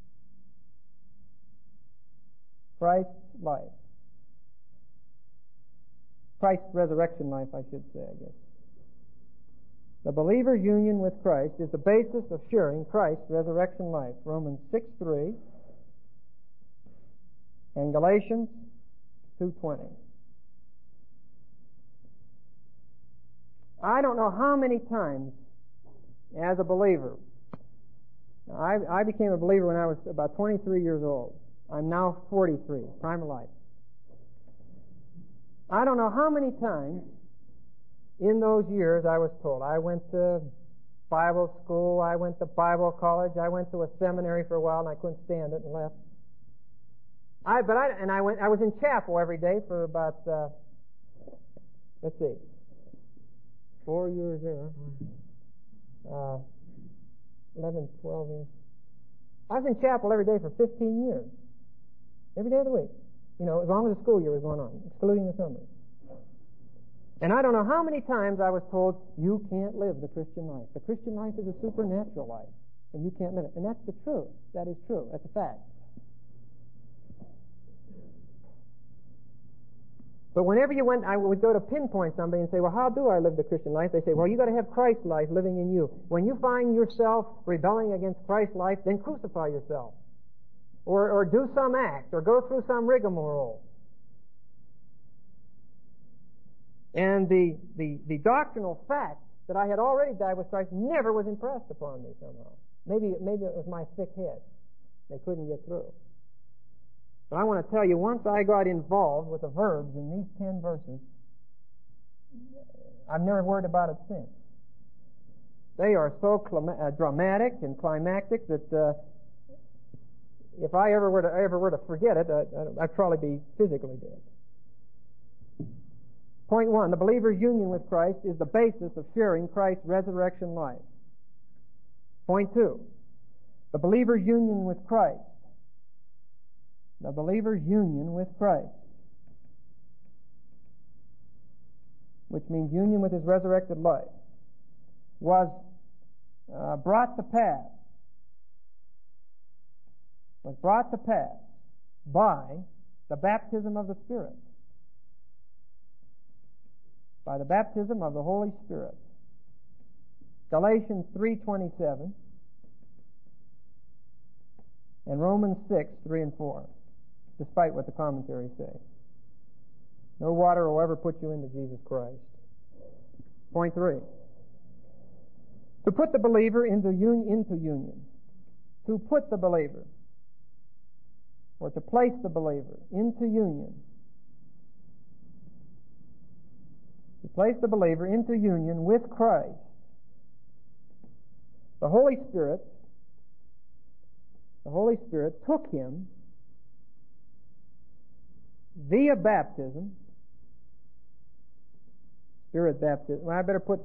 Christ's life. Christ's resurrection life, I should say, I guess. The believer's union with Christ is the basis of sharing Christ's resurrection life. Romans 6:3 and Galatians 2:20. I don't know how many times as a believer. I became a believer when I was about 23 years old. I'm now 43, prime of life. I don't know how many times in those years I was told. I went to Bible school. I went to Bible college. I went to a seminary for a while, and I couldn't stand it and left. I was in chapel every day for about, 4 years there. 11, 12 years. I was in chapel every day for 15 years. Every day of the week. You know, as long as the school year was going on, excluding the summers. And I don't know how many times I was told, you can't live the Christian life. The Christian life is a supernatural life, and you can't live it. And that's the truth. That is true. That's a fact. But whenever I would go to pinpoint somebody and say, well, how do I live the Christian life? They say, well, you got to have Christ's life living in you. When you find yourself rebelling against Christ's life, then crucify yourself. Or do some act, or go through some rigmarole. And the doctrinal fact that I had already died with Christ never was impressed upon me somehow. Maybe it was my thick head. They couldn't get through. But I want to tell you, once I got involved with the verbs in these 10 verses, I've never worried about it since. They are so dramatic and climactic that if I ever were to forget it, I'd probably be physically dead. Point 1, the believer's union with Christ is the basis of sharing Christ's resurrection life. Point 2, the believer's union with Christ. The believer's union with Christ, which means union with His resurrected life, was brought to pass by the baptism of the Spirit. By the baptism of the Holy Spirit. Galatians 3:27 and Romans 6:3 and 4, despite what the commentaries say. No water will ever put you into Jesus Christ. Point 3. To put the believer into union. To put the believer, or to place the believer into union. To place the believer into union with Christ. The Holy Spirit took him via baptism, Spirit baptism. Well, I better put,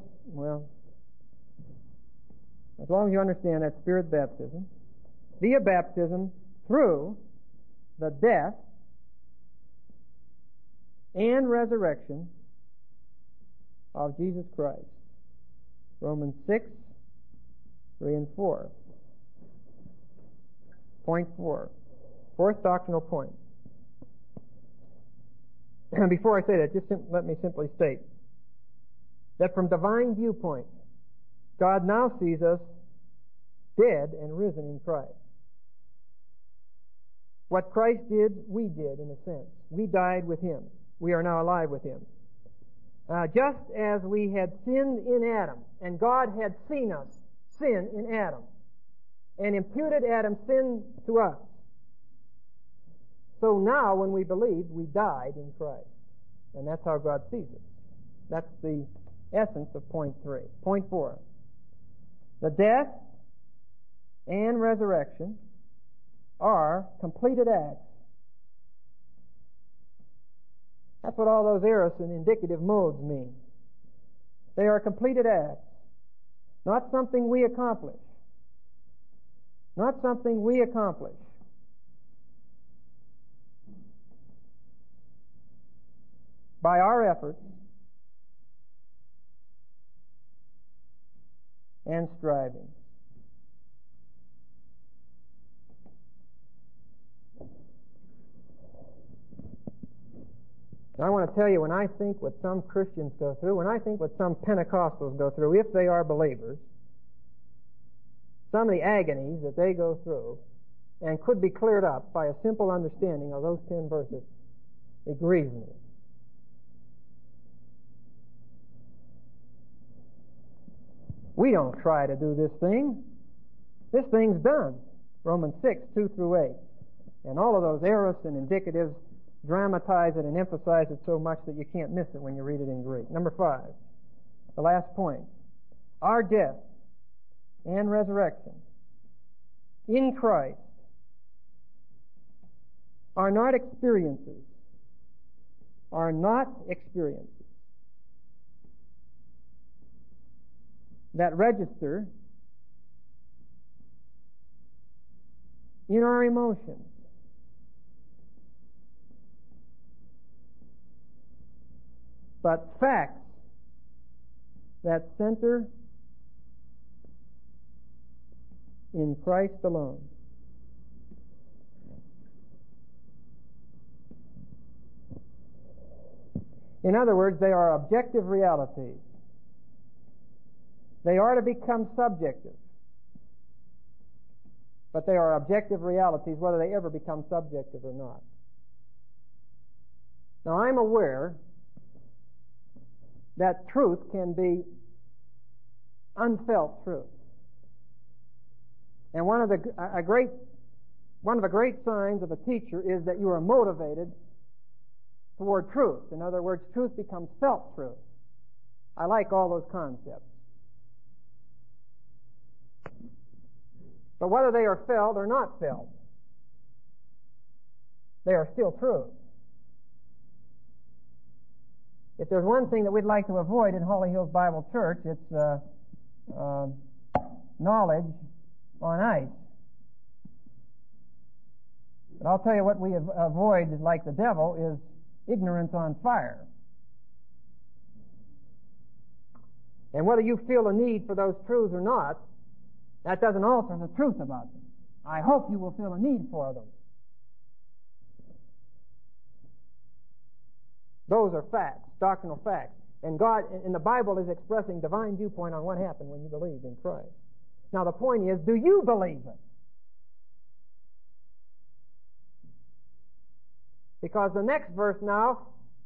as long as you understand that Spirit baptism, via baptism through the death and resurrection of Jesus Christ. Romans 6:3 and 4. Point 4. Fourth doctrinal point. Before I say that, just let me simply state that from divine viewpoint, God now sees us dead and risen in Christ. What Christ did, we did in a sense. We died with Him. We are now alive with Him. Just as we had sinned in Adam, and God had seen us sin in Adam, and imputed Adam's sin to us. So now, when we believed, we died in Christ. And that's how God sees us. That's the essence of point 3. Point 4. The death and resurrection are completed acts. That's what all those aorist and indicative modes mean. They are completed acts. Not something we accomplish. Not something we accomplish. By our efforts and striving. I want to tell you, when I think what some Christians go through, when I think what some Pentecostals go through, if they are believers, some of the agonies that they go through, and could be cleared up by a simple understanding of those 10 verses, it grieves me. We don't try to do this thing. This thing's done. Romans 6:2 through 8. And all of those aorists and indicatives dramatize it and emphasize it so much that you can't miss it when you read it in Greek. Number 5, the last point. Our death and resurrection in Christ are not experiences, that register in our emotions. But facts that center in Christ alone. In other words, they are objective realities. They are to become subjective. But they are objective realities whether they ever become subjective or not. Now, I'm aware that truth can be unfelt truth. And one of the great signs of a teacher is that you are motivated toward truth. In other words, truth becomes felt truth. I like all those concepts. But whether they are felt or not felt, they are still true. If there's one thing that we'd like to avoid in Holly Hills Bible Church, it's knowledge on ice. But I'll tell you what we avoid, like the devil, is ignorance on fire. And whether you feel a need for those truths or not, that doesn't alter the truth about them. I hope you will feel a need for them. Those are facts, doctrinal facts. And God, in the Bible, is expressing divine viewpoint on what happened when you believed in Christ. Now the point is, do you believe it? Because the next verse now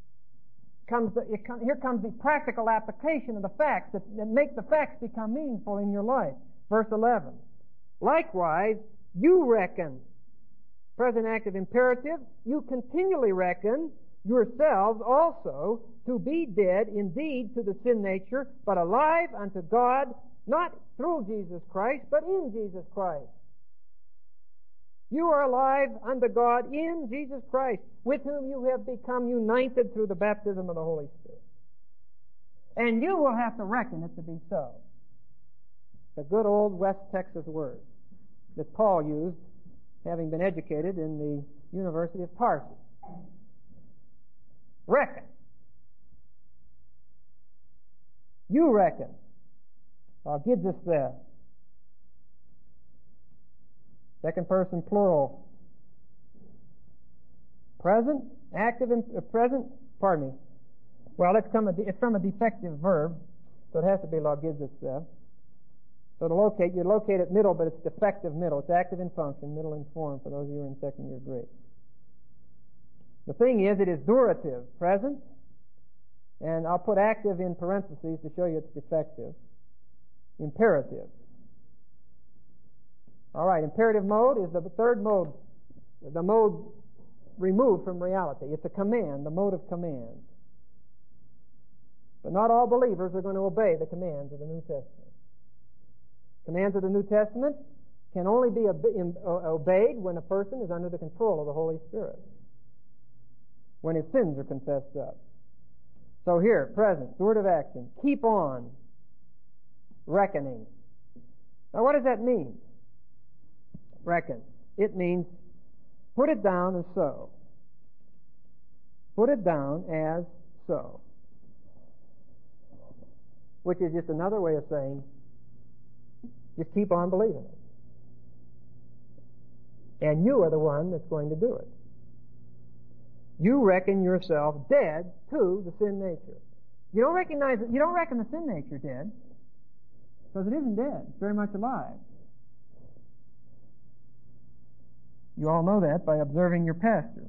here comes the practical application of the facts that make the facts become meaningful in your life. Verse 11. Likewise, you reckon, present active imperative, you continually reckon yourselves also to be dead indeed to the sin nature, but alive unto God, not through Jesus Christ, but in Jesus Christ. You are alive unto God in Jesus Christ, with whom you have become united through the baptism of the Holy Spirit. And you will have to reckon it to be so. The good old West Texas word that Paul used, having been educated in the University of Tarsus. Reckon. You reckon. I'll give this there. Second person plural. Present, active, present, pardon me. Well, it's from a defective verb, so it has to be logizis there. So to locate, you locate it middle, but it's defective middle. It's active in function, middle in form, for those of you who are in second year Greek. The thing is, it is durative, present, and I'll put active in parentheses to show you it's defective. Imperative. All right, imperative mode is the third mode, the mode removed from reality. It's a command, the mode of command. But not all believers are going to obey the commands of the New Testament. Commands of the New Testament can only be obeyed when a person is under the control of the Holy Spirit, when his sins are confessed up. So here, present, steward action, keep on reckoning. Now what does that mean? Reckon. It means put it down as so. Put it down as so. Which is just another way of saying, just keep on believing it. And you are the one that's going to do it. You reckon yourself dead to the sin nature. You don't reckon the sin nature dead, because it isn't dead. It's very much alive. You all know that by observing your pastor.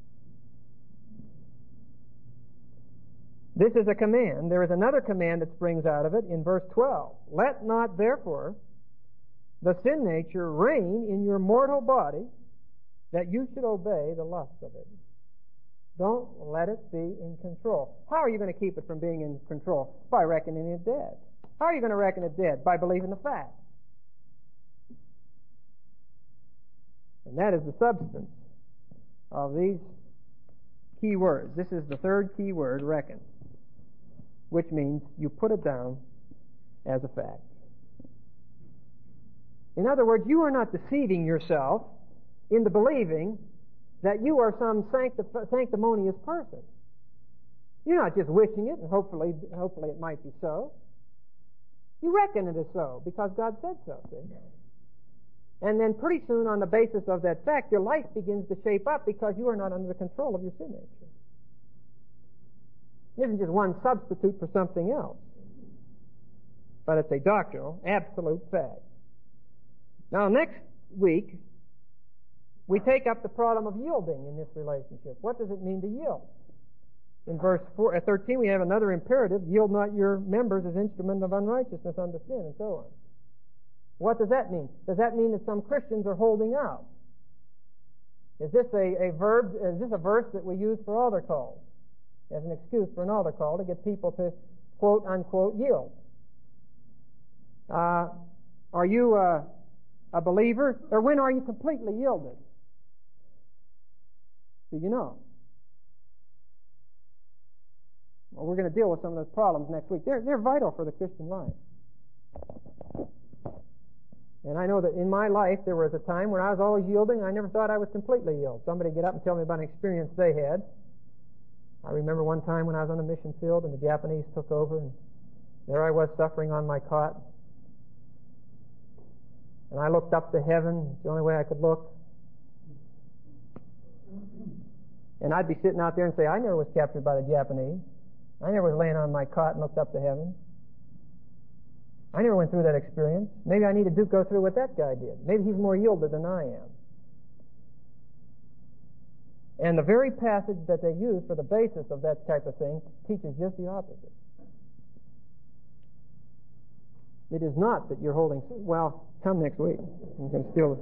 This is a command. There is another command that springs out of it in verse 12. Let not therefore the sin nature reign in your mortal body, that you should obey the lust of it. Don't let it be in control. How are you going to keep it from being in control? By reckoning it dead. How are you going to reckon it dead? By believing the fact. And that is the substance of these key words. This is the third key word, reckon, which means you put it down as a fact. In other words, you are not deceiving yourself into believing that you are some sanctimonious person. You're not just wishing it and hopefully it might be so. You reckon it is so because God said so, see? And then pretty soon, on the basis of that fact, your life begins to shape up because you are not under the control of your sin nature. It isn't just one substitute for something else, but it's a doctrinal, absolute fact. Now, next week, we take up the problem of yielding in this relationship. What does it mean to yield? In verse 13, we have another imperative, yield not your members as instruments of unrighteousness unto sin, and so on. What does that mean? Does that mean that some Christians are holding out? Is this a verb? Is this a verse that we use for altar calls as an excuse for an altar call to get people to quote unquote yield? Are you a believer, or when are you completely yielded? Do you know? Well, we're going to deal with some of those problems next week. They're vital for the Christian life. And I know that in my life there was a time when I was always yielding, and I never thought I was completely yielded. Somebody would get up and tell me about an experience they had. I remember one time when I was on the mission field and the Japanese took over, and there I was suffering on my cot. And I looked up to heaven. It's the only way I could look. And I'd be sitting out there and say, I never was captured by the Japanese. I never was laying on my cot and looked up to heaven. I never went through that experience. Maybe I need to go through what that guy did. Maybe he's more yielded than I am. And the very passage that they use for the basis of that type of thing teaches just the opposite. It is not that you're holding... Well, come next week. You can still...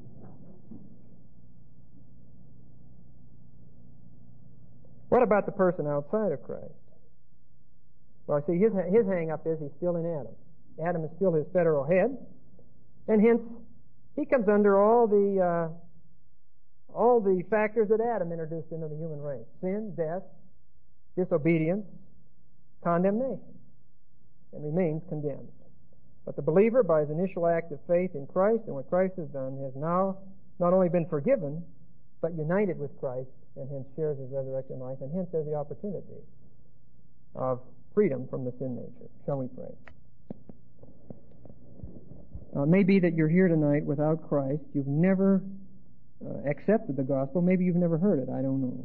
What about the person outside of Christ? Well, see, his hang-up is he's still in Adam. Adam is still his federal head, and hence he comes under all the factors that Adam introduced into the human race: sin, death, disobedience, condemnation, and remains condemned. But the believer, by his initial act of faith in Christ and what Christ has done, has now not only been forgiven, but united with Christ, and hence shares his resurrection life, and hence has the opportunity of freedom from the sin nature. Shall we pray? It may be that you're here tonight without Christ. You've never accepted the gospel. Maybe you've never heard it. I don't know.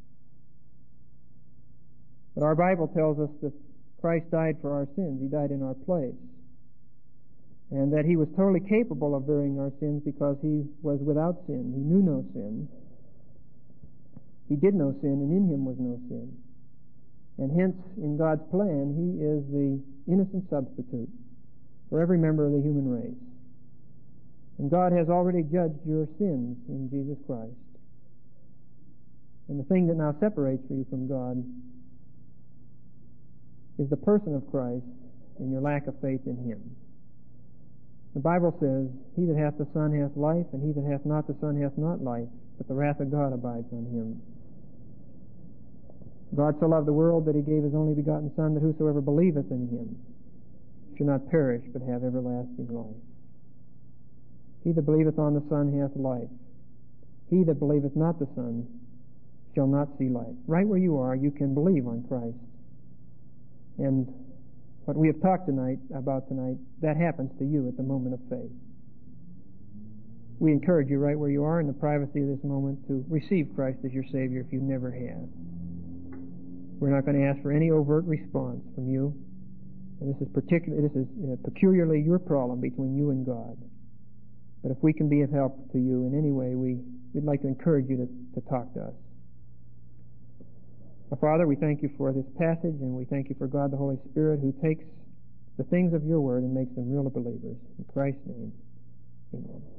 But our Bible tells us that Christ died for our sins. He died in our place. And that He was totally capable of bearing our sins because He was without sin. He knew no sin. He did no sin, and in Him was no sin. And hence, in God's plan, He is the innocent substitute for every member of the human race. And God has already judged your sins in Jesus Christ. And the thing that now separates you from God is the person of Christ and your lack of faith in Him. The Bible says, He that hath the Son hath life, and he that hath not the Son hath not life, but the wrath of God abides on him. God so loved the world that He gave His only begotten Son, that whosoever believeth in Him should not perish, but have everlasting life. He that believeth on the Son hath life. He that believeth not the Son shall not see life. Right where you are, you can believe on Christ. And what we have talked about tonight, that happens to you at the moment of faith. We encourage you right where you are in the privacy of this moment to receive Christ as your Savior if you never have. We're not going to ask for any overt response from you. And this is peculiarly your problem between you and God. But if we can be of help to you in any way, we'd like to encourage you to talk to us. Father, we thank you for this passage, and we thank you for God the Holy Spirit, who takes the things of your word and makes them real to believers. In Christ's name, amen.